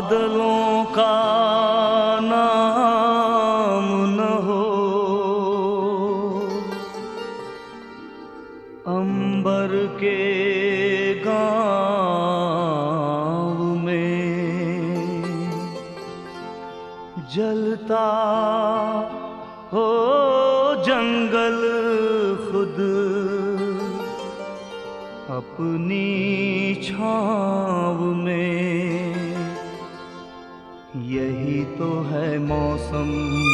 बादलों का नाम न हो, अंबर के गाँव में जलता हो जंगल खुद अपनी छाँव में। यही तो है मौसम,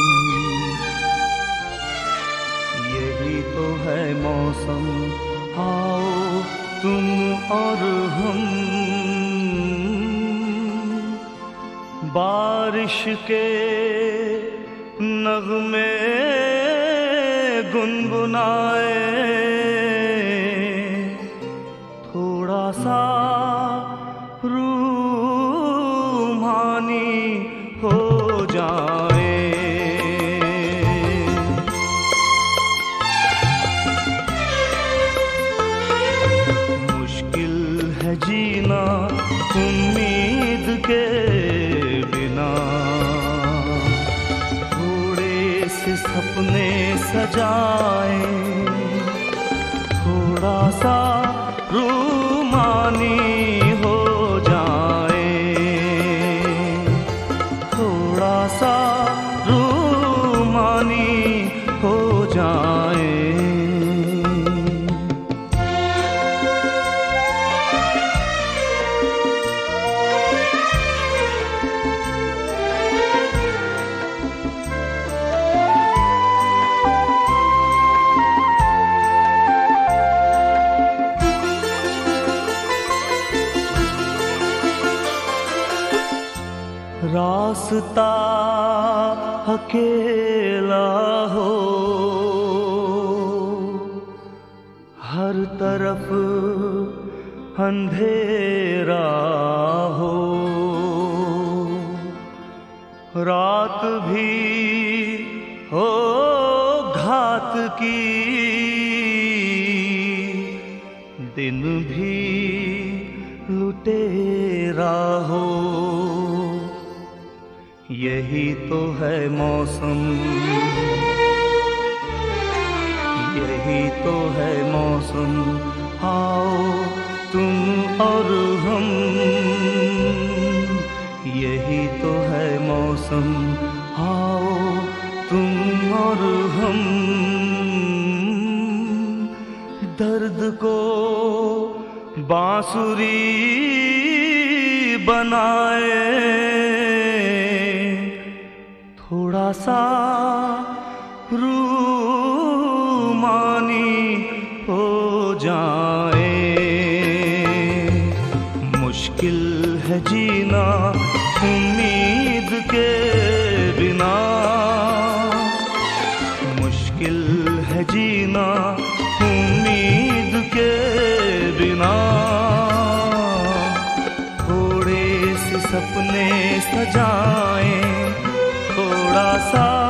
यही तो है मौसम, आओ तुम और हम बारिश के नगमे गुनगुनाए, थोड़ा सा रूहानी हो जाए। मुश्किल है जीना उम्मीद के बिना, थोड़े से सपने सजाए, थोड़ा सा रूमानी हो जाए, थोड़ा सा रूमानी हो जाए। रास्ता अकेला हो, हर तरफ अंधेरा हो, रात भी हो घात की, दिन भी लुटेरा हो। यही तो है मौसम, यही तो है मौसम, आओ तुम और हम। यही तो है मौसम, आओ तुम और हम। दर्द को बांसुरी बनाए, थोड़ा सा रूमानी हो जाए। मुश्किल है जीना उम्मीद के बिना, मुश्किल है जीना उम्मीद के बिना, थोड़े से सपने सजाएं, थोड़ा सा